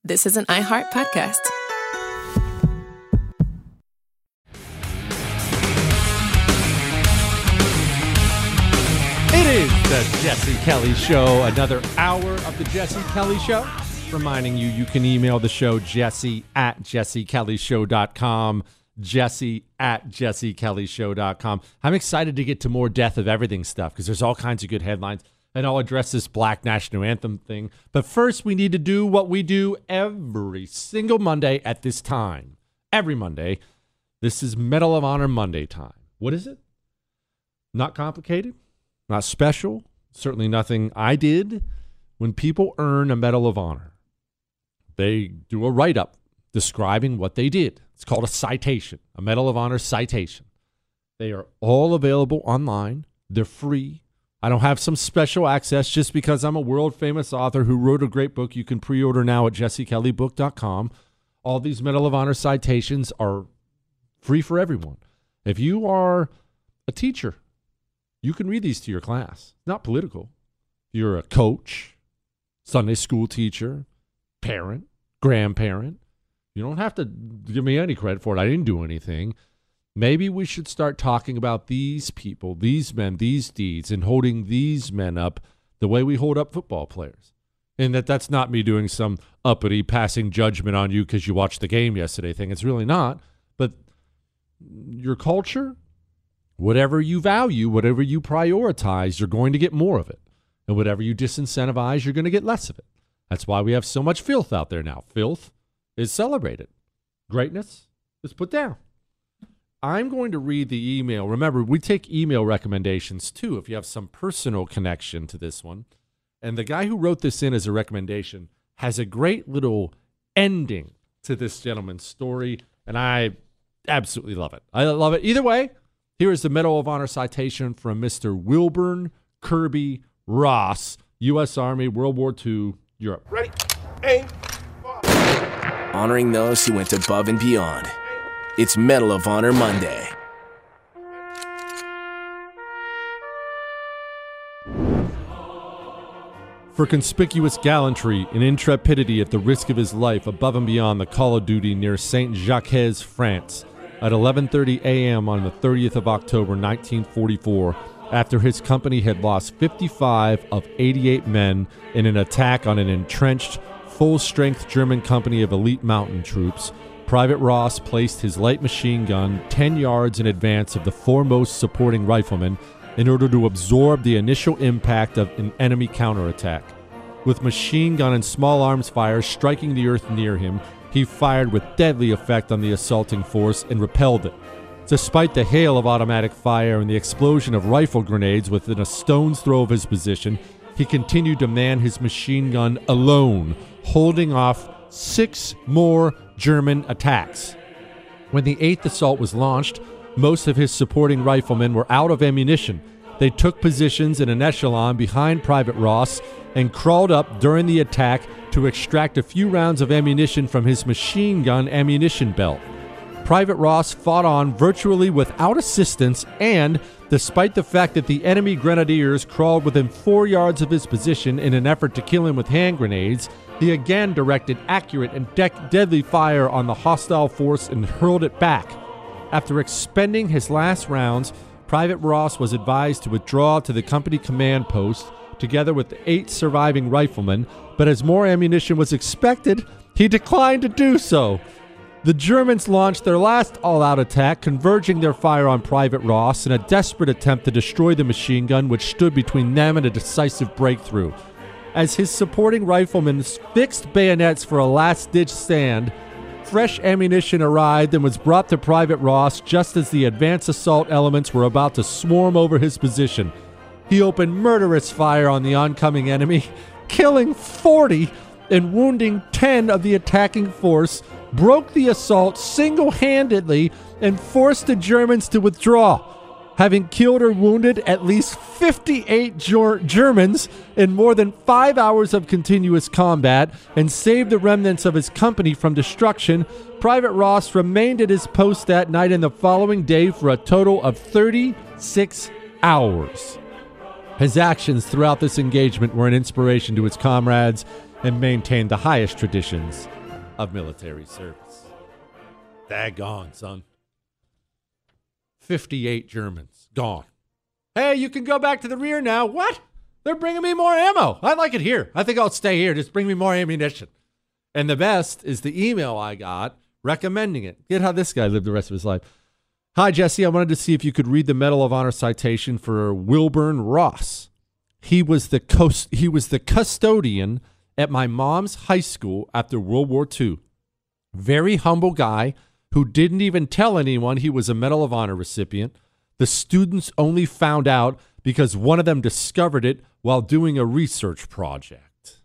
this is an iHeart podcast. It is the Jesse Kelly Show, another hour of the Jesse Kelly Show. Reminding you can email the show, jesse@jessekellyshow.com, jesse@jessekellyshow.com. I'm excited to get to more Death of Everything stuff because there's all kinds of good headlines, and I'll address this Black National Anthem thing. But first, we need to do what we do every single Monday at this time. Every Monday. This is Medal of Honor Monday time. What is it? Not complicated, not special, certainly nothing I did. When people earn a Medal of Honor, they do a write-up describing what they did. It's called a citation, a Medal of Honor citation. They are all available online. They're free. I don't have some special access just because I'm a world-famous author who wrote a great book you can pre-order now at jessekellybook.com. All these Medal of Honor citations are free for everyone. If you are a teacher, you can read these to your class. Not political. If you're a coach, Sunday school teacher, parent, grandparent, you don't have to give me any credit for it. I didn't do anything. Maybe we should start talking about these people, these men, these deeds, and holding these men up the way we hold up football players. And that's not me doing some uppity passing judgment on you because you watched the game yesterday thing. It's really not. But your culture, whatever you value, whatever you prioritize, you're going to get more of it. And whatever you disincentivize, you're going to get less of it. That's why we have so much filth out there now. Filth is celebrated. Greatness is put down. I'm going to read the email. Remember, we take email recommendations too if you have some personal connection to this one. And the guy who wrote this in as a recommendation has a great little ending to this gentleman's story, and I absolutely love it. I love it. Either way, here is the Medal of Honor citation from Mr. Wilburn Kirby Ross, U.S. Army, World War II, Europe. Ready, aim, fire. Honoring those who went above and beyond. It's Medal of Honor Monday. For conspicuous gallantry and intrepidity at the risk of his life above and beyond the call of duty near Saint-Jacques, France, at 11:30 a.m. on the 30th of October, 1944, after his company had lost 55 of 88 men in an attack on an entrenched, full-strength German company of elite mountain troops, Private Ross placed his light machine gun 10 yards in advance of the foremost supporting rifleman in order to absorb the initial impact of an enemy counterattack. With machine gun and small arms fire striking the earth near him, he fired with deadly effect on the assaulting force and repelled it. Despite the hail of automatic fire and the explosion of rifle grenades within a stone's throw of his position, he continued to man his machine gun alone, holding off 6 more German attacks. When the 8th assault was launched, most of his supporting riflemen were out of ammunition. They took positions in an echelon behind Private Ross and crawled up during the attack to extract a few rounds of ammunition from his machine gun ammunition belt. Private Ross fought on virtually without assistance, and despite the fact that the enemy grenadiers crawled within 4 yards of his position in an effort to kill him with hand grenades, he again directed accurate and deadly fire on the hostile force and hurled it back. After expending his last rounds, Private Ross was advised to withdraw to the company command post together with the 8 surviving riflemen, but as more ammunition was expected, he declined to do so. The Germans launched their last all-out attack, converging their fire on Private Ross in a desperate attempt to destroy the machine gun which stood between them and a decisive breakthrough. As his supporting riflemen fixed bayonets for a last-ditch stand, fresh ammunition arrived and was brought to Private Ross just as the advance assault elements were about to swarm over his position. He opened murderous fire on the oncoming enemy, killing 40 and wounding 10 of the attacking force, broke the assault single-handedly, and forced the Germans to withdraw. Having killed or wounded at least 58 Germans in more than 5 hours of continuous combat and saved the remnants of his company from destruction, Private Ross remained at his post that night and the following day for a total of 36 hours. His actions throughout this engagement were an inspiration to his comrades and maintained the highest traditions of military service. Daggone, son. 58 Germans gone. Hey, you can go back to the rear now. What? They're bringing me more ammo. I like it here. I think I'll stay here. Just bring me more ammunition. And the best is the email I got recommending it. Get how this guy lived the rest of his life. Hi, Jesse. I wanted to see if you could read the Medal of Honor citation for Wilburn Ross. He was the custodian at my mom's high school after World War II. Very humble guy who didn't even tell anyone he was a Medal of Honor recipient. The students only found out because one of them discovered it while doing a research project.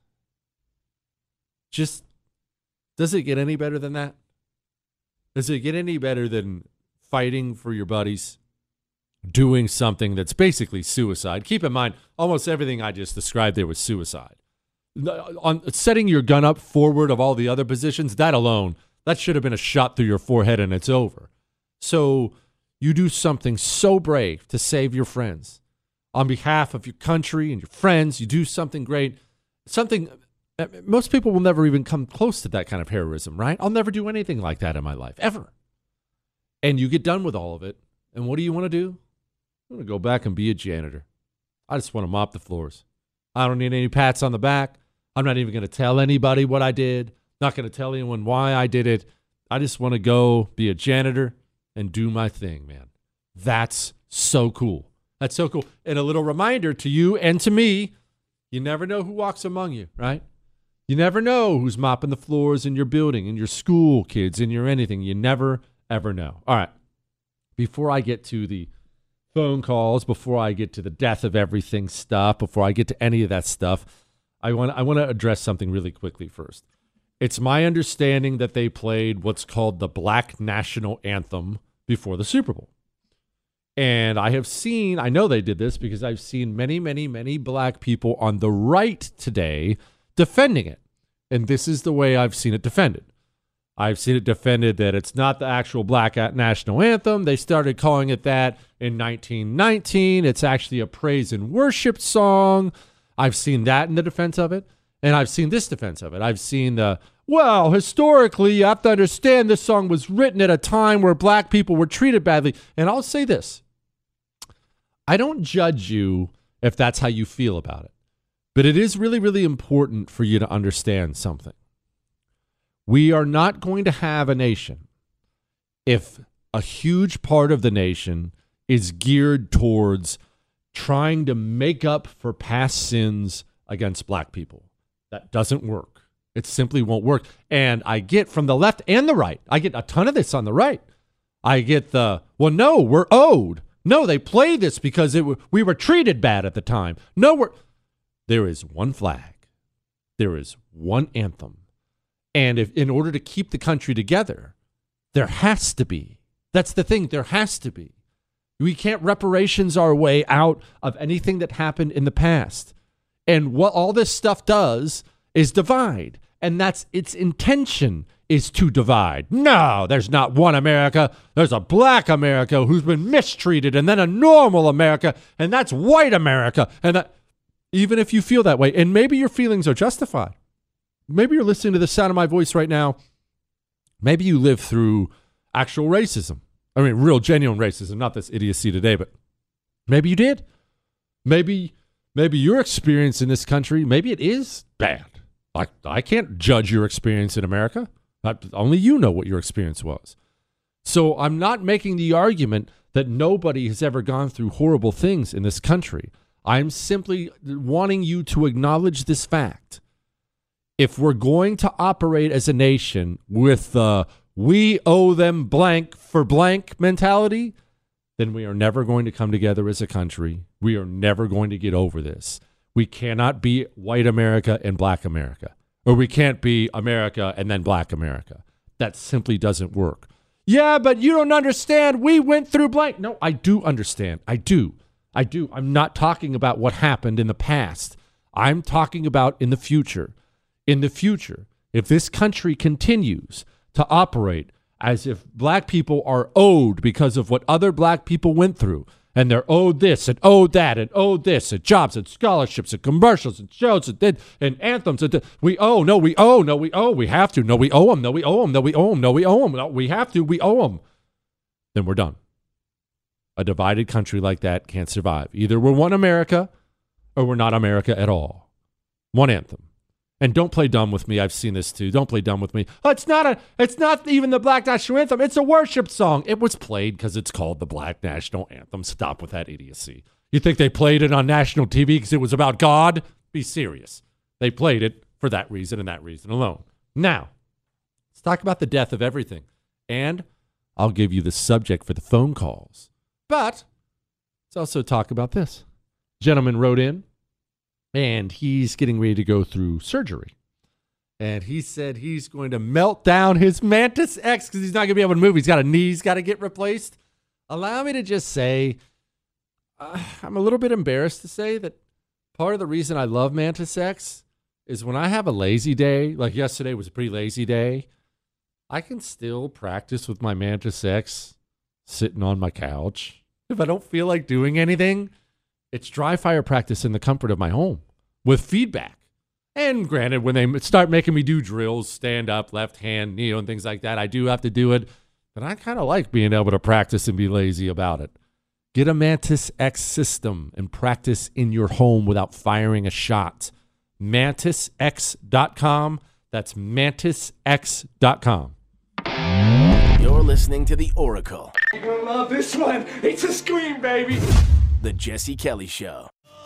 Just, does it get any better than that? Does it get any better than fighting for your buddies, doing something that's basically suicide? Keep in mind, almost everything I just described there was suicide. On setting your gun up forward of all the other positions, that alone, that should have been a shot through your forehead and it's over. So you do something so brave to save your friends. On behalf of your country and your friends, you do something great. Something, most people will never even come close to that kind of heroism, right? I'll never do anything like that in my life, ever. And you get done with all of it, and what do you want to do? I want to go back and be a janitor. I just want to mop the floors. I don't need any pats on the back. I'm not even going to tell anybody what I did. Not going to tell anyone why I did it. I just want to go be a janitor and do my thing, man. That's so cool. That's so cool. And a little reminder to you and to me, you never know who walks among you, right? You never know who's mopping the floors in your building, in your school, kids, in your anything. You never, ever know. All right. Before I get to the phone calls, before I get to the death of everything stuff, before I get to any of that stuff, I want to address something really quickly first. It's my understanding that they played what's called the Black National Anthem before the Super Bowl. And I know they did this because I've seen many, many, many black people on the right today defending it. And this is the way I've seen it defended. I've seen it defended that it's not the actual Black National Anthem. They started calling it that in 1919. It's actually a praise and worship song. I've seen that in the defense of it. And I've seen this defense of it. I've seen historically, you have to understand this song was written at a time where black people were treated badly. And I'll say this. I don't judge you if that's how you feel about it. But it is really, really important for you to understand something. We are not going to have a nation if a huge part of the nation is geared towards trying to make up for past sins against black people. That doesn't work. It simply won't work. And I get from the left and the right, I get a ton of this on the right. I get no, we're owed. No, they play this because we were treated bad at the time. No, there is one flag. There is one anthem. And in order to keep the country together, there has to be. That's the thing. There has to be. We can't reparations our way out of anything that happened in the past. And what all this stuff does is divide. And that's its intention, is to divide. No, there's not one America. There's a black America who's been mistreated, and then a normal America, and that's white America. And that, even if you feel that way, and maybe your feelings are justified. Maybe you're listening to the sound of my voice right now. Maybe you live through actual racism. I mean, real, genuine racism, not this idiocy today, but maybe you did. Maybe your experience in this country, maybe it is bad. I can't judge your experience in America. Only you know what your experience was. So I'm not making the argument that nobody has ever gone through horrible things in this country. I'm simply wanting you to acknowledge this fact. If we're going to operate as a nation with the we owe them blank for blank mentality, then we are never going to come together as a country. We are never going to get over this. We cannot be white America and black America. Or we can't be America and then black America. That simply doesn't work. Yeah, but you don't understand. We went through blank. No, I do understand. I do. I'm not talking about what happened in the past. I'm talking about in the future. In the future, if this country continues to operate as if black people are owed because of what other black people went through, And they're owed this and owed that and owed this and jobs and scholarships and commercials and shows and anthems. We owe, no, we owe, no, we owe, we have to, no, we owe them, no, we owe them, no, we owe them, no, we owe them, no, we have to, we owe them. Then we're done. A divided country like that can't survive. Either we're one America or we're not America at all. One anthem. And don't play dumb with me. I've seen this too. Don't play dumb with me. Oh, it's not even the Black National Anthem. It's a worship song. It was played because it's called the Black National Anthem. Stop with that idiocy. You think they played it on national TV because it was about God? Be serious. They played it for that reason and that reason alone. Now, let's talk about the death of everything. And I'll give you the subject for the phone calls. But let's also talk about this. Gentleman wrote in. And he's getting ready to go through surgery. And he said he's going to melt down his Mantis X because he's not going to be able to move. He's got a knee he's got to get replaced. Allow me to just say, I'm a little bit embarrassed to say that part of the reason I love Mantis X is when I have a lazy day, like yesterday was a pretty lazy day, I can still practice with my Mantis X sitting on my couch. If I don't feel like doing anything, it's dry fire practice in the comfort of my home with feedback. And granted, when they start making me do drills, stand up, left hand, knee, and things like that, I do have to do it. But I kind of like being able to practice and be lazy about it. Get a Mantis X system and practice in your home without firing a shot. MantisX.com. That's MantisX.com. You're listening to The Oracle. You're gonna love this one. It's a scream, baby. The Jesse Kelly Show.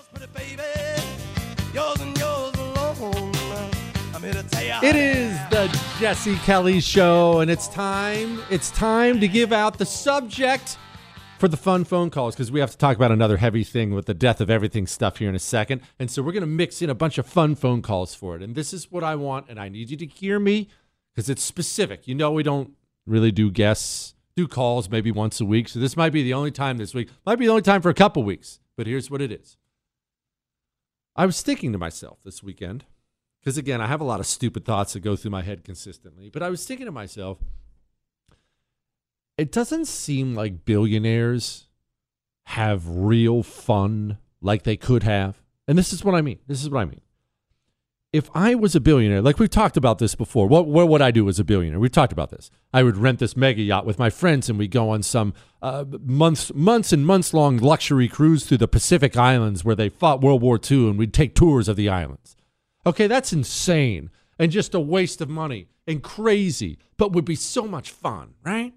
It is the Jesse Kelly Show, and it's time to give out the subject for the fun phone calls, because we have to talk about another heavy thing with the death of everything stuff here in a second. And so we're going to mix in a bunch of fun phone calls for it. And this is what I want, and I need you to hear me because it's specific. You know, we don't really do calls maybe once a week. So this might be the only time this week. Might be the only time for a couple weeks. But here's what it is. I was thinking to myself this weekend, because again, I have a lot of stupid thoughts that go through my head consistently. But I was thinking to myself, it doesn't seem like billionaires have real fun like they could have. And this is what I mean. If I was a billionaire, like we've talked about this before, what would I do as a billionaire? We've talked about this. I would rent this mega yacht with my friends, and we go on some months and months long luxury cruise through the Pacific Islands where they fought World War II, and we'd take tours of the islands. Okay, that's insane and just a waste of money and crazy, but would be so much fun, right?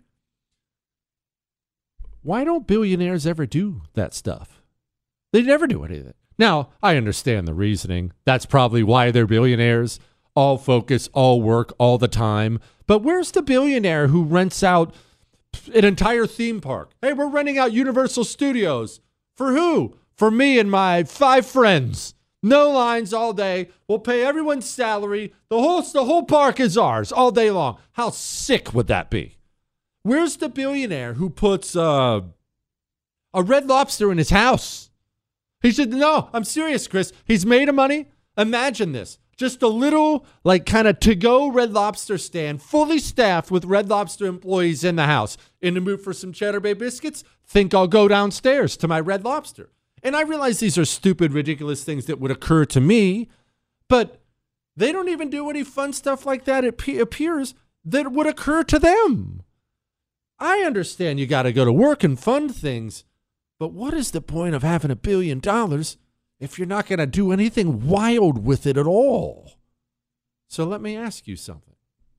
Why don't billionaires ever do that stuff? They never do any of it. Now, I understand the reasoning. That's probably why they're billionaires. All focus, all work, all the time. But where's the billionaire who rents out an entire theme park? Hey, we're renting out Universal Studios. For who? For me and my 5 friends. No lines all day. We'll pay everyone's salary. The whole park is ours all day long. How sick would that be? Where's the billionaire who puts a Red Lobster in his house? He said, no, I'm serious, Chris. He's made of money. Imagine this. Just a little, like, kind of to-go Red Lobster stand, fully staffed with Red Lobster employees in the house. In the mood for some Cheddar Bay biscuits? Think I'll go downstairs to my Red Lobster. And I realize these are stupid, ridiculous things that would occur to me, but they don't even do any fun stuff like that. It appears that it would occur to them. I understand you got to go to work and fund things, but what is the point of having $1 billion if you're not going to do anything wild with it at all? So let me ask you something.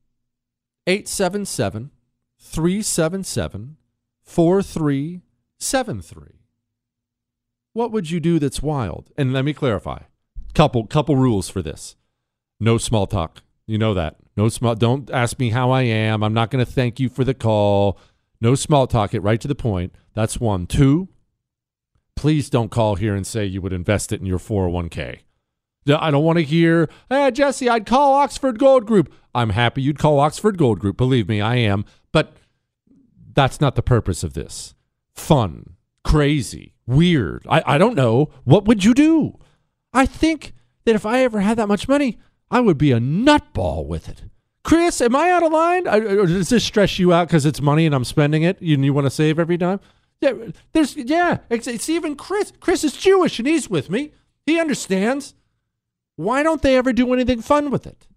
877-377-4373. What would you do that's wild? And let me clarify. Couple rules for this. No small talk. You know that. Don't ask me how I am. I'm not going to thank you for the call. No small talk. Get right to the point. That's 1. 2, please don't call here and say you would invest it in your 401k. I don't want to hear, hey, Jesse, I'd call Oxford Gold Group. I'm happy you'd call Oxford Gold Group. Believe me, I am. But that's not the purpose of this. Fun, crazy, weird. I don't know. What would you do? I think that if I ever had that much money, I would be a nutball with it. Chris, am I out of line? Or does this stress you out because it's money and I'm spending it and you want to save every dime? It's even Chris. Chris is Jewish and he's with me. He understands. Why don't they ever do anything fun with it?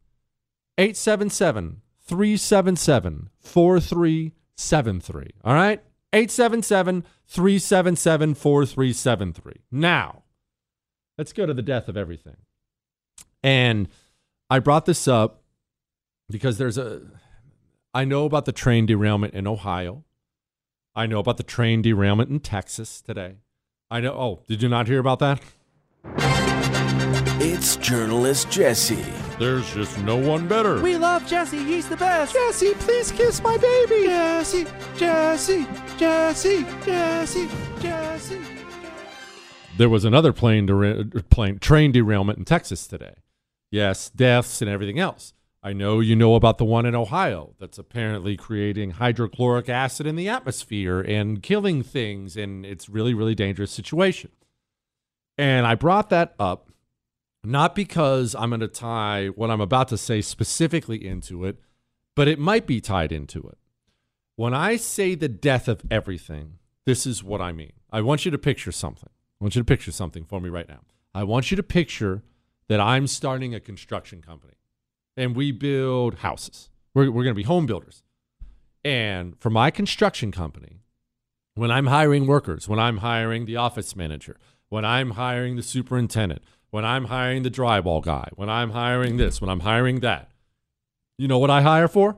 877-377-4373. All right? 877-377-4373. Now, let's go to the death of everything. And I brought this up because I know about the train derailment in Ohio. I know about the train derailment in Texas today. Did you not hear about that? It's journalist Jesse. There's just no one better. We love Jesse. He's the best. Jesse, please kiss my baby. Jesse, Jesse, Jesse, Jesse, Jesse. There was another train derailment in Texas today. Yes, deaths and everything else. I know you know about the one in Ohio that's apparently creating hydrochloric acid in the atmosphere and killing things, and it's really, really dangerous situation. And I brought that up not because I'm going to tie what I'm about to say specifically into it, but it might be tied into it. When I say the death of everything, this is what I mean. I want you to picture something. I want you to picture something for me right now. I want you to picture that I'm starting a construction company and we build houses. We're going to be home builders. And for my construction company, when I'm hiring workers, when I'm hiring the office manager, when I'm hiring the superintendent, when I'm hiring the drywall guy, when I'm hiring this, when I'm hiring that, you know what I hire for?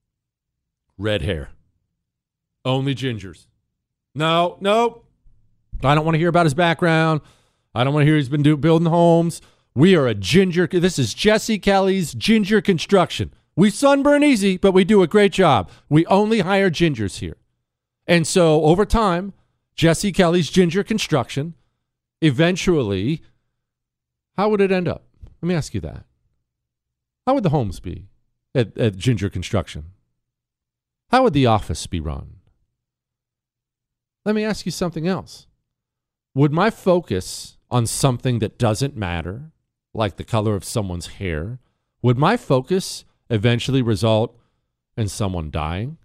Red hair. Only gingers. No. I don't want to hear about his background. I don't want to hear he's been building homes. We are a ginger. This is Jesse Kelly's Ginger Construction. We sunburn easy, but we do a great job. We only hire gingers here. And so over time, Jesse Kelly's Ginger Construction, eventually, how would it end up? Let me ask you that. How would the homes be at Ginger Construction? How would the office be run? Let me ask you something else. Would my focus on something that doesn't matter, like the color of someone's hair, would my focus eventually result in someone dying?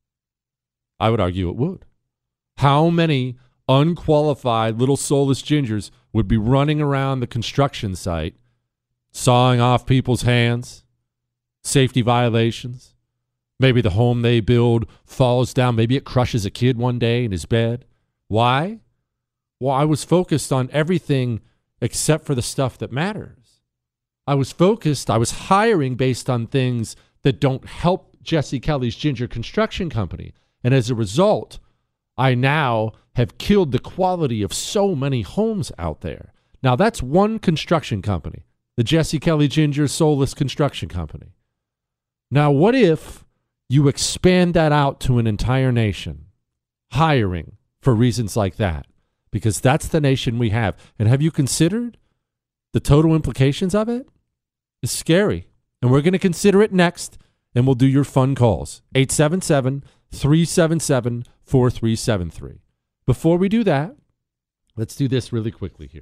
I would argue it would. How many unqualified little soulless gingers would be running around the construction site, sawing off people's hands, safety violations? Maybe the home they build falls down. Maybe it crushes a kid one day in his bed. Why? Well, I was focused on everything except for the stuff that matters. I was hiring based on things that don't help Jesse Kelly's Ginger Construction Company. And as a result, I now have killed the quality of so many homes out there. Now, that's one construction company, the Jesse Kelly Ginger Soulless Construction Company. Now, what if you expand that out to an entire nation, hiring for reasons like that? Because that's the nation we have. And have you considered the total implications of it? It's scary. And we're going to consider it next, and we'll do your fun calls. 877-377-4373. Before we do that, let's do this really quickly here.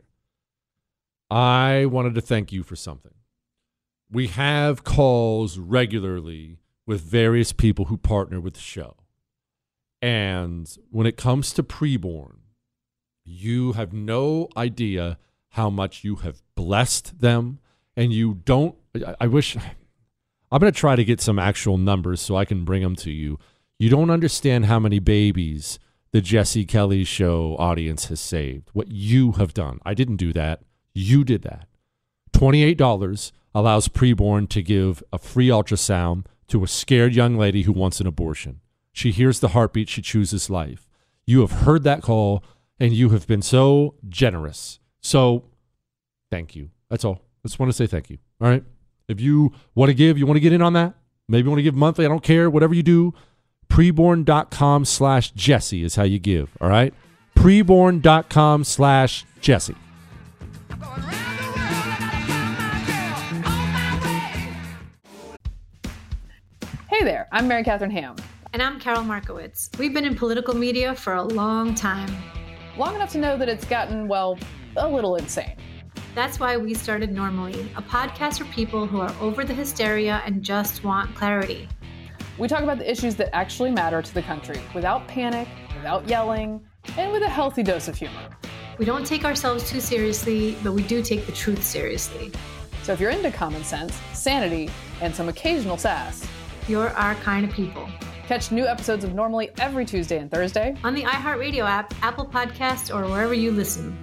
I wanted to thank you for something. We have calls regularly with various people who partner with the show. And when it comes to preborn, you have no idea how much you have blessed them. And you don't, I'm going to try to get some actual numbers so I can bring them to you. You don't understand how many babies the Jesse Kelly Show audience has saved. What you have done. I didn't do that. You did that. $28 allows preborn to give a free ultrasound to a scared young lady who wants an abortion. She hears the heartbeat. She chooses life. You have heard that call, and you have been so generous. So thank you. That's all. I just want to say thank you. All right. If you want to give, you want to get in on that, maybe you want to give monthly. I don't care. Whatever you do, preborn.com/Jesse is how you give. All right. Preborn.com/Jesse. Hey there, I'm Mary Catherine Ham. And I'm Carol Markowitz. We've been in political media for a long time. Long enough to know that it's gotten, well, a little insane. That's why we started Normally, a podcast for people who are over the hysteria and just want clarity. We talk about the issues that actually matter to the country without panic, without yelling, and with a healthy dose of humor. We don't take ourselves too seriously, but we do take the truth seriously. So if you're into common sense, sanity, and some occasional sass, You're our kind of people. catch new episodes of Normally every Tuesday and Thursday On the iHeartRadio app, Apple Podcasts, or wherever you listen.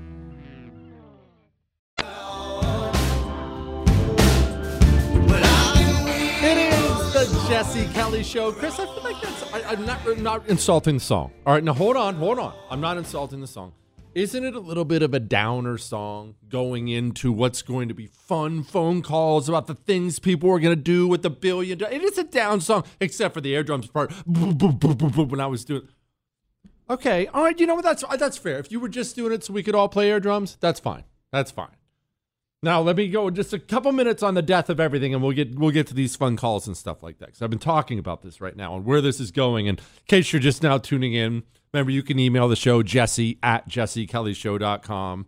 It is the Jesse Kelly Show. Chris, I feel like I'm not insulting the song. All right, now hold on. I'm not insulting the song. Isn't it a little bit of a downer song going into what's going to be fun phone calls about the things people are going to do with the $1 billion? It is a down song, except for the air drums part. When I was doing, okay, all right, you know what? That's fair. If you were just doing it so we could all play air drums, that's fine. That's fine. Now let me go just a couple minutes on the death of everything, and we'll get to these fun calls and stuff like that. Because I've been talking about this right now and where this is going. And in case you're just now tuning in, remember you can email the show jesse@jessekellyshow.com.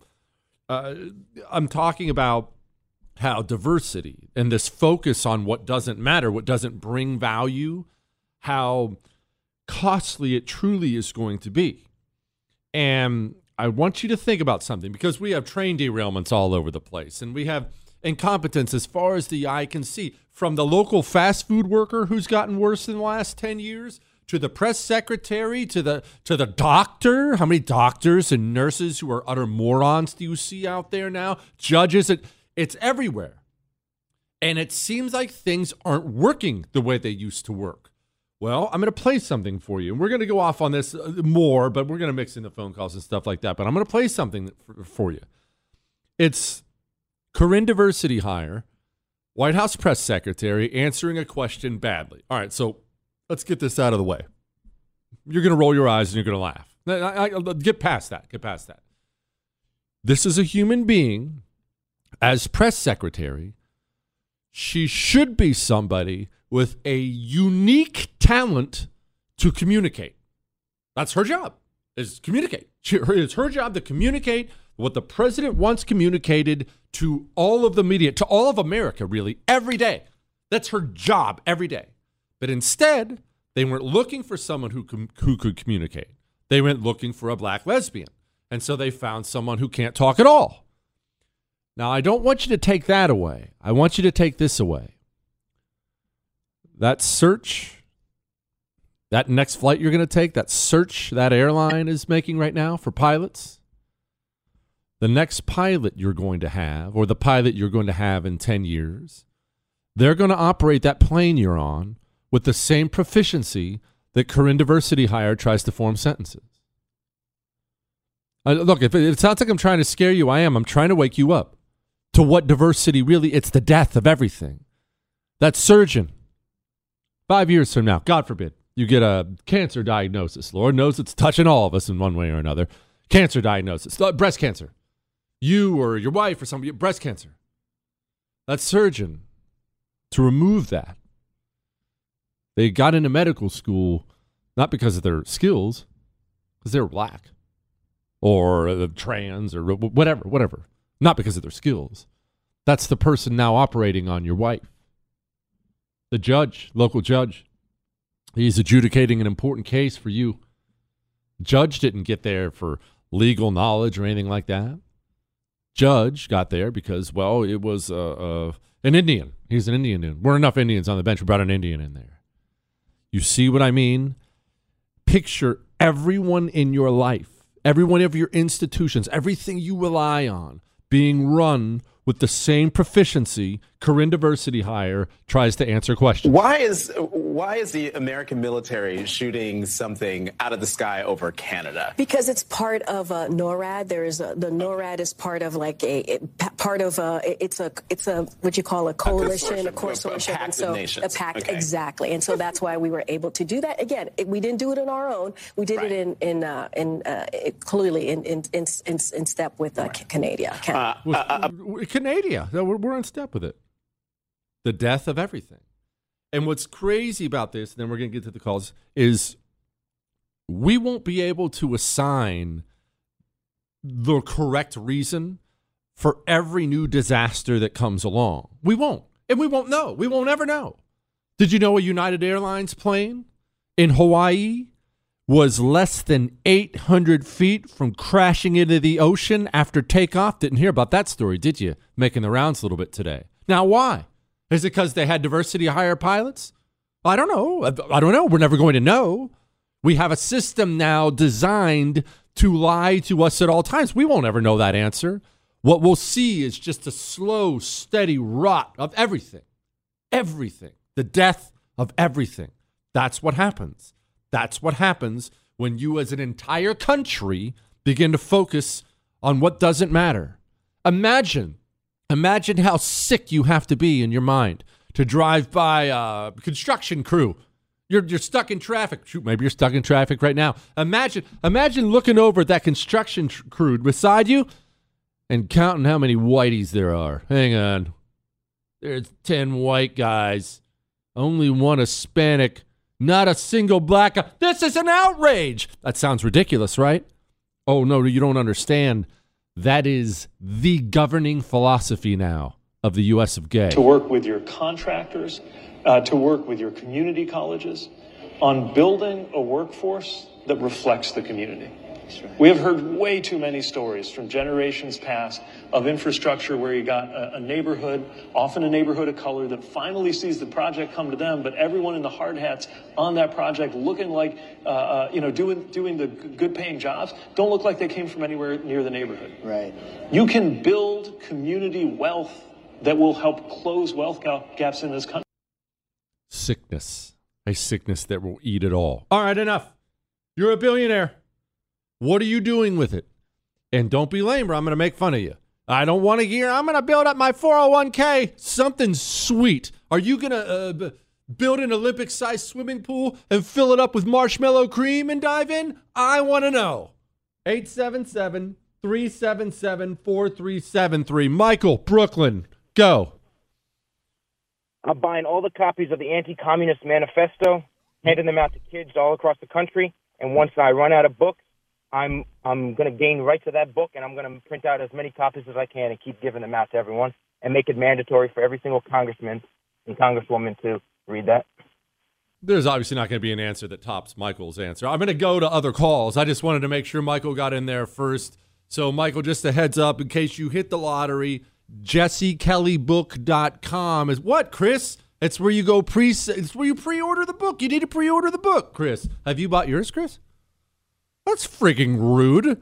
I'm talking about how diversity and this focus on what doesn't matter, what doesn't bring value, how costly it truly is going to be. And I want you to think about something, because we have train derailments all over the place, and we have incompetence as far as the eye can see, from the local fast food worker who's gotten worse in the last 10 years to the press secretary to the doctor. How many doctors and nurses who are utter morons do you see out there now? Judges, it's everywhere. And it seems like things aren't working the way they used to work. Well, I'm going to play something for you. And we're going to go off on this more, but we're going to mix in the phone calls and stuff like that. But I'm going to play something for you. It's Corinne Diversity hire, White House press secretary, answering a question badly. All right, so let's get this out of the way. You're going to roll your eyes and you're going to laugh. Get past that. Get past that. This is a human being. As press secretary, she should be somebody with a unique talent to communicate. That's her job, is communicate. It's her job to communicate what the president wants communicated to all of the media, to all of America, really, every day. That's her job every day. But instead, they weren't looking for someone who could communicate. They went looking for a black lesbian. And so they found someone who can't talk at all. Now, I don't want you to take that away. I want you to take this away. That search, that next flight you're going to take, that search that airline is making right now for pilots, the next pilot you're going to have, or the pilot you're going to have in 10 years, they're going to operate that plane you're on with the same proficiency that Corinne Diversity hire tries to form sentences. Look, if it sounds like I'm trying to scare you, I am. I'm trying to wake you up to what diversity really, it's the death of everything. That surgeon, 5 years from now, God forbid, you get a cancer diagnosis. Lord knows it's touching all of us in one way or another. Cancer diagnosis, breast cancer. You or your wife or somebody, breast cancer. That surgeon, to remove that, they got into medical school not because of their skills, because they were black or trans or whatever. Not because of their skills. That's the person now operating on your wife. The judge, local judge, he's adjudicating an important case for you. Judge didn't get there for legal knowledge or anything like that. Judge got there because, well, it was an Indian. He's an Indian dude. Weren't enough Indians on the bench. We brought an Indian in there. You see what I mean? Picture everyone in your life, every one of your institutions, everything you rely on being run with the same proficiency Corinne Diversity hire tries to answer questions. Why is the American military shooting something out of the sky over Canada? Because it's part of NORAD. The NORAD is part of it's a what you call a coalition, a consortium, a pact of nations. A pact, okay. Exactly. And so that's why we were able to do that. Again, we didn't do it on our own. We did it clearly in step with Canada. Canada. We're in step with it. The death of everything. And what's crazy about this, and then we're going to get to the calls, is we won't be able to assign the correct reason for every new disaster that comes along. We won't. And we won't know. We won't ever know. Did you know a United Airlines plane in Hawaii was less than 800 feet from crashing into the ocean after takeoff. Didn't hear about that story, did you? Making the rounds a little bit today. Now, why? Is it because they had diversity hire pilots? I don't know. I don't know. We're never going to know. We have a system now designed to lie to us at all times. We won't ever know that answer. What we'll see is just a slow, steady rot of everything. Everything. The death of everything. That's what happens. That's what happens when you as an entire country begin to focus on what doesn't matter. Imagine how sick you have to be in your mind to drive by a construction crew. You're stuck in traffic. Shoot, maybe you're stuck in traffic right now. Imagine looking over at that construction crew beside you and counting how many whiteys there are. Hang on. There's 10 white guys. Only one Hispanic. Not a single black guy. This is an outrage. That sounds ridiculous, right? Oh, no, you don't understand. That is the governing philosophy now of the U.S. of gay. To work with your contractors, to work with your community colleges on building a workforce that reflects the community. We have heard way too many stories from generations past of infrastructure where you got a neighborhood, often a neighborhood of color, that finally sees the project come to them, but everyone in the hard hats on that project looking like, doing the good-paying jobs, don't look like they came from anywhere near the neighborhood. Right. You can build community wealth that will help close wealth gaps in this country. Sickness. A sickness that will eat it all. All right, enough. You're a billionaire. What are you doing with it? And don't be lame, or I'm going to make fun of you. I don't want to hear, I'm going to build up my 401k. Something sweet. Are you going to build an Olympic-sized swimming pool and fill it up with marshmallow cream and dive in? I want to know. 877-377-4373. Michael, Brooklyn, go. I'm buying all the copies of the Anti-Communist Manifesto, handing them out to kids all across the country, and once I run out of books, I'm going to gain rights to that book, and I'm going to print out as many copies as I can and keep giving them out to everyone and make it mandatory for every single congressman and congresswoman to read that. There's obviously not going to be an answer that tops Michael's answer. I'm going to go to other calls. I just wanted to make sure Michael got in there first. So, Michael, just a heads up, in case you hit the lottery, JesseKellyBook.com is what, Chris? It's where you go it's where you pre-order the book. You need to pre-order the book, Chris. Have you bought yours, Chris? That's freaking rude.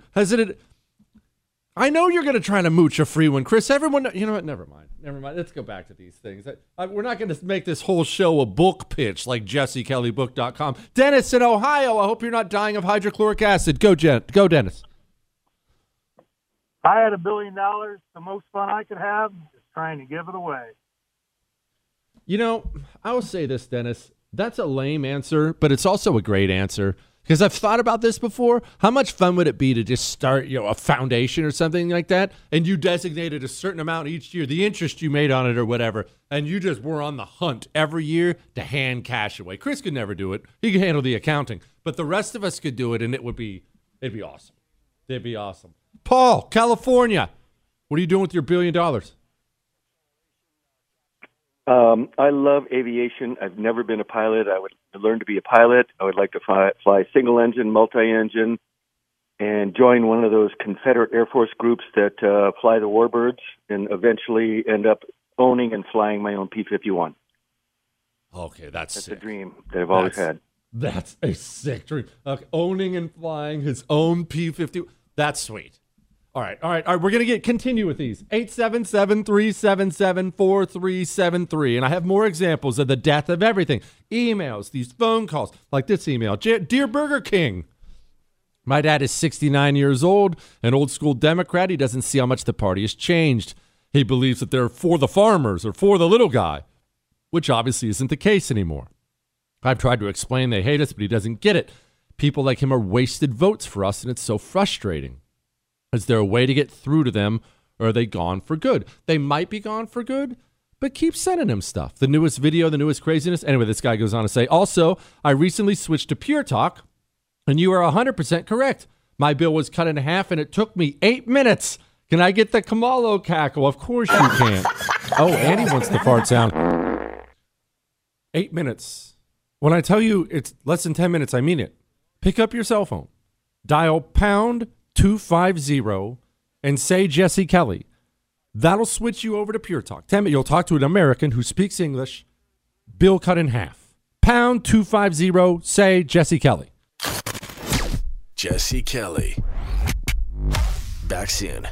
I know you're going to try to mooch a free one, Chris. Everyone, you know what? Never mind. Let's go back to these things. We're not going to make this whole show a book pitch like JesseKellyBook.com. Dennis in Ohio, I hope you're not dying of hydrochloric acid. Go, Dennis. I had $1 billion. The most fun I could have is trying to give it away. You know, I will say this, Dennis. That's a lame answer, but it's also a great answer. Because I've thought about this before. How much fun would it be to just start, a foundation or something like that, and you designated a certain amount each year, the interest you made on it or whatever, and you just were on the hunt every year to hand cash away. Chris could never do it. He could handle the accounting. But the rest of us could do it, and it'd be awesome. It'd be awesome. Paul, California. What are you doing with your $1 billion? I love aviation. I've never been a pilot. I would learn to be a pilot. I would like to fly single-engine, multi-engine, and join one of those Confederate Air Force groups that fly the warbirds and eventually end up owning and flying my own P-51. Okay, that's sick. A dream that I've always had. That's a sick dream. Okay, owning and flying his own P-51. That's sweet. All right. We're going to continue with these. 877-377-4373. And I have more examples of the death of everything. Emails, these phone calls, like this email. Dear Burger King, my dad is 69 years old, an old school Democrat. He doesn't see how much the party has changed. He believes that they're for the farmers or for the little guy, which obviously isn't the case anymore. I've tried to explain they hate us, but he doesn't get it. People like him are wasted votes for us, and it's so frustrating. Is there a way to get through to them, or are they gone for good? They might be gone for good, but keep sending him stuff. The newest video, the newest craziness. Anyway, this guy goes on to say, also, I recently switched to Pure Talk, and you are 100% correct. My bill was cut in half, and it took me 8 minutes. Can I get the Kamalo cackle? Of course you can. Oh, Andy wants the fart sound. 8 minutes. When I tell you it's less than 10 minutes, I mean it. Pick up your cell phone, dial pound 250, and say Jesse Kelly. That'll switch you over to Pure Talk. 10 minutes, you'll talk to an American who speaks English, bill cut in half. Pound 250, say Jesse Kelly. Jesse Kelly. Back soon.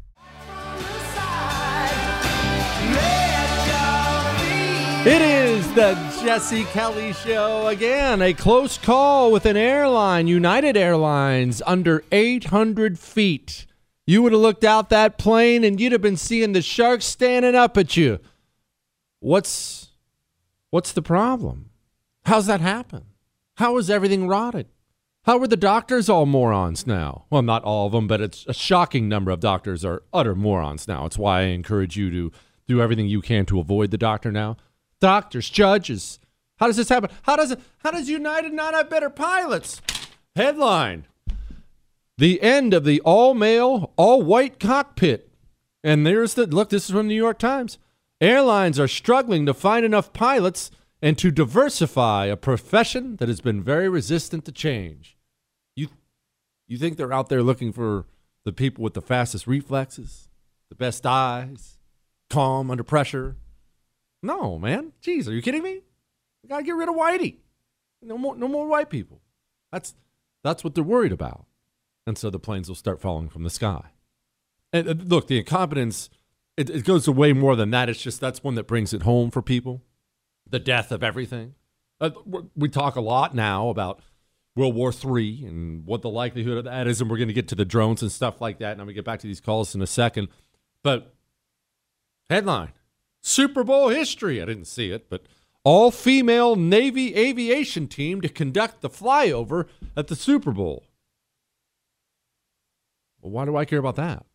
It is the Jesse Kelly Show again. A close call with an airline, United Airlines, under 800 feet. You would have looked out that plane and you'd have been seeing the sharks standing up at you. What's the problem? How's that happen? How is everything rotted? How are the doctors all morons now? Well, not all of them, but it's a shocking number of doctors are utter morons now. It's why I encourage you to do everything you can to avoid the doctor now. Doctors, judges. How does this happen? How does United not have better pilots? Headline: the end of the all-male, all-white cockpit. And there's look, this is from the New York Times. Airlines are struggling to find enough pilots and to diversify a profession that has been very resistant to change. You think they're out there looking for the people with the fastest reflexes, the best eyes, calm under pressure? No, man. Jeez, are you kidding me? We gotta get rid of whitey. No more white people. That's what they're worried about. And so the planes will start falling from the sky. And look, the incompetence, it goes way more than that. It's just that's one that brings it home for people. The death of everything. We talk a lot now about World War III and what the likelihood of that is, and we're going to get to the drones and stuff like that, and I'm going to get back to these calls in a second. But headline: Super Bowl history. I didn't see it, but all-female Navy aviation team to conduct the flyover at the Super Bowl. Well, why do I care about that?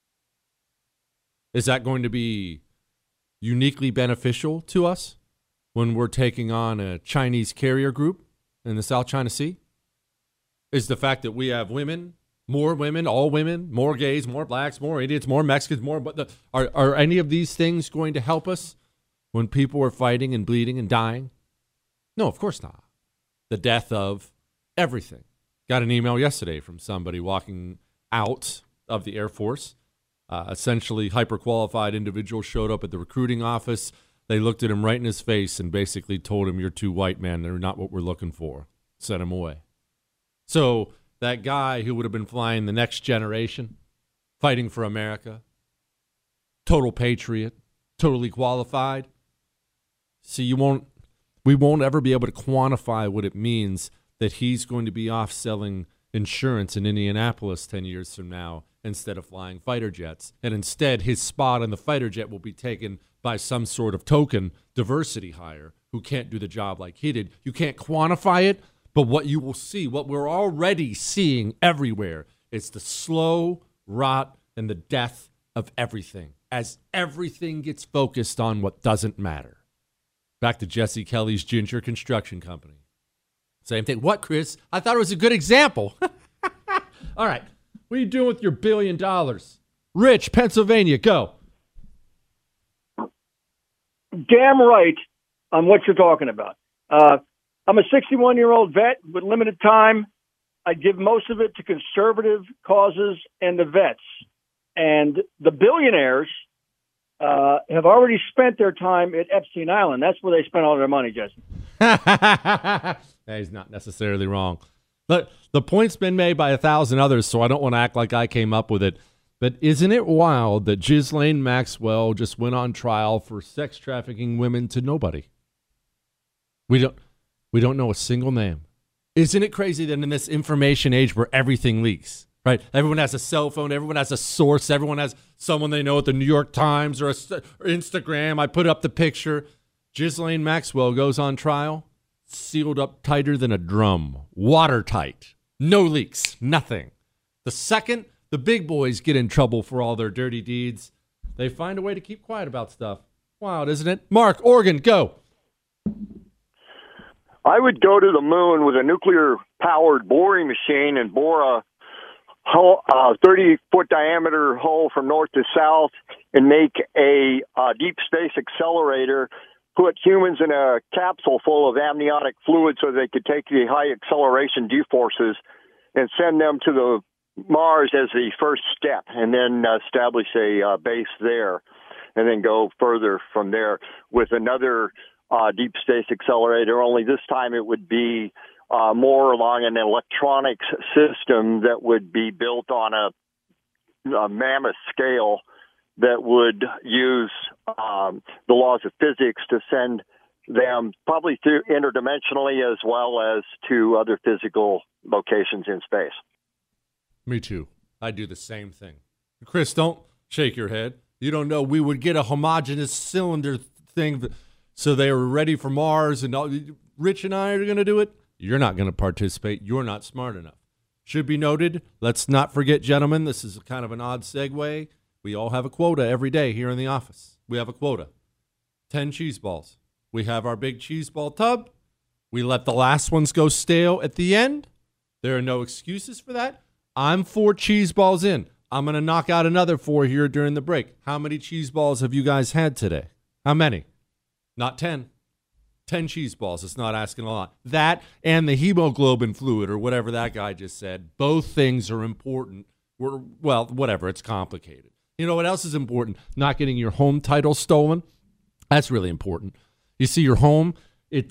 Is that going to be uniquely beneficial to us when we're taking on a Chinese carrier group in the South China Sea? Is the fact that we have women, all women, more gays, more blacks, more idiots, more Mexicans, are any of these things going to help us when people are fighting and bleeding and dying? No, of course not. The death of everything. Got an email yesterday from somebody walking out of the Air Force. Essentially, hyper-qualified individual showed up at the recruiting office. They looked at him right in his face and basically told him, "You're too white, man. They're not what we're looking for." Sent him away. So that guy who would have been flying the next generation, fighting for America, total patriot, totally qualified. See, we won't ever be able to quantify what it means that he's going to be off selling insurance in Indianapolis 10 years from now instead of flying fighter jets. And instead, his spot on the fighter jet will be taken by some sort of token diversity hire who can't do the job like he did. You can't quantify it, but what you will see, what we're already seeing everywhere, is the slow rot and the death of everything as everything gets focused on what doesn't matter. Back to Jesse Kelly's Ginger Construction Company. Same thing. What, Chris? I thought it was a good example. All right. What are you doing with your $1 billion? Rich, Pennsylvania, go. Damn right on what you're talking about. I'm a 61-year-old vet with limited time. I give most of it to conservative causes and the vets. And the billionaires have already spent their time at Epstein Island. That's where they spent all their money, Jesse. He's not necessarily wrong. But the point's been made by 1,000 others, so I don't want to act like I came up with it. But isn't it wild that Ghislaine Maxwell just went on trial for sex trafficking women to nobody? We don't know a single name. Isn't it crazy that in this information age where everything leaks, right? Everyone has a cell phone. Everyone has a source. Everyone has someone they know at the New York Times or Instagram. I put up the picture. Ghislaine Maxwell goes on trial, sealed up tighter than a drum, watertight, no leaks, nothing. The second the big boys get in trouble for all their dirty deeds, they find a way to keep quiet about stuff. Wild, isn't it? Mark, Oregon, go. I would go to the moon with a nuclear-powered boring machine and bore a 30-foot diameter hole from north to south and make a deep space accelerator put humans in a capsule full of amniotic fluid so they could take the high acceleration G-forces and send them to the Mars as the first step, and then establish a base there, and then go further from there with another deep space accelerator, only this time it would be more along an electronics system that would be built on a mammoth scale that would use the laws of physics to send them probably through interdimensionally as well as to other physical locations in space. Me too. I do the same thing. Chris, don't shake your head. You don't know we would get a homogeneous cylinder thing so they were ready for Mars and all. Rich and I are going to do it. You're not going to participate. You're not smart enough. Should be noted, let's not forget, gentlemen, this is kind of an odd segue. We all have a quota every day here in the office. We have a quota. 10 cheese balls. We have our big cheese ball tub. We let the last ones go stale at the end. There are no excuses for that. I'm 4 cheese balls in. I'm going to knock out another 4 here during the break. How many cheese balls have you guys had today? How many? Not 10. 10 cheese balls. It's not asking a lot. That and the hemoglobin fluid or whatever that guy just said, both things are important. Well, whatever. It's complicated. You know what else is important? Not getting your home title stolen. That's really important. You see your home, it's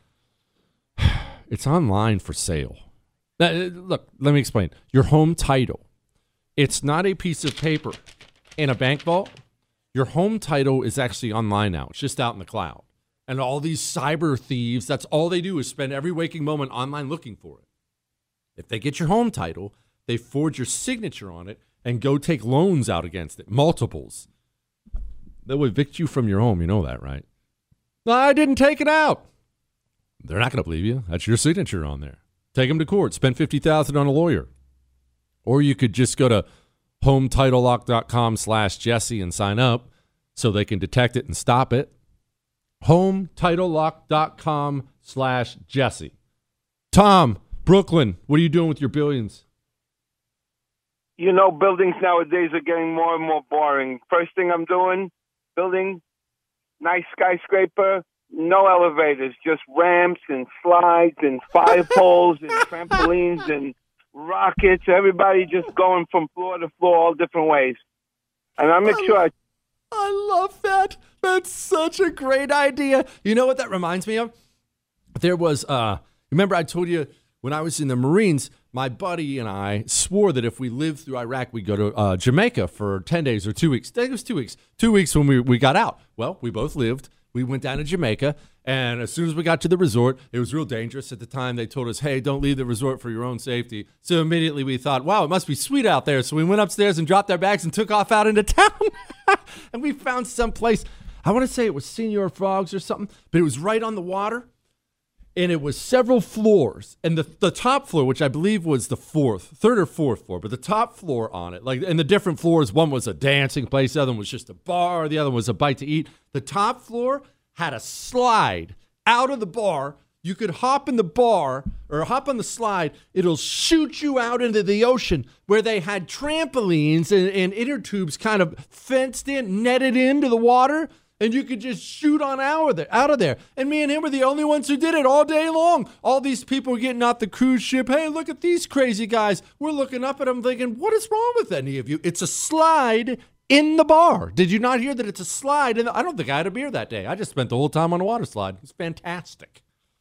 online for sale. Look, let me explain. Your home title, it's not a piece of paper in a bank vault. Your home title is actually online now. It's just out in the cloud. And all these cyber thieves, that's all they do is spend every waking moment online looking for it. If they get your home title, they forge your signature on it and go take loans out against it, multiples. They'll evict you from your home. You know that, right? No, I didn't take it out. They're not going to believe you. That's your signature on there. Take them to court. Spend $50,000 on a lawyer. Or you could just go to HomeTitleLock.com/Jesse and sign up so they can detect it and stop it. HomeTitleLock.com/Jesse. Tom, Brooklyn, what are you doing with your billions? You know, buildings nowadays are getting more and more boring. First thing I'm doing, building nice skyscraper, no elevators, just ramps and slides and fire poles and trampolines and rockets. Everybody just going from floor to floor all different ways. And I make sure I love that. That's such a great idea. You know what that reminds me of? There was, remember I told you when I was in the Marines, my buddy and I swore that if we lived through Iraq, we'd go to Jamaica for 10 days or 2 weeks. I think it was 2 weeks. 2 weeks when we got out. Well, we both lived. We went down to Jamaica, and as soon as we got to the resort, it was real dangerous. At the time, they told us, hey, don't leave the resort for your own safety. So immediately we thought, wow, it must be sweet out there. So we went upstairs and dropped our bags and took off out into town. And we found some place, I want to say it was Senor Frogs or something, but it was right on the water. And it was several floors. And the top floor, which I believe was the third or fourth floor, but the top floor on it, like, and the different floors, one was a dancing place, the other one was just a bar, the other one was a bite to eat. The top floor had a slide out of the bar. You could hop in the bar or hop on the slide. It'll shoot you out into the ocean where they had trampolines and inner tubes kind of fenced in, netted into the water. And you could just shoot on out of there. And me and him were the only ones who did it all day long. All these people were getting off the cruise ship. Hey, look at these crazy guys. We're looking up at them thinking, what is wrong with any of you? It's a slide in the bar. Did you not hear that it's a slide? I don't think I had a beer that day. I just spent the whole time on a water slide. It was fantastic.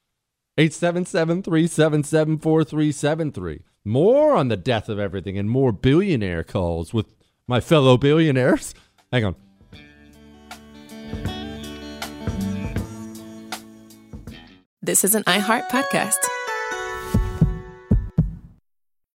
877-377-4373. More on the death of everything and more billionaire calls with my fellow billionaires. Hang on. This is an iHeart podcast.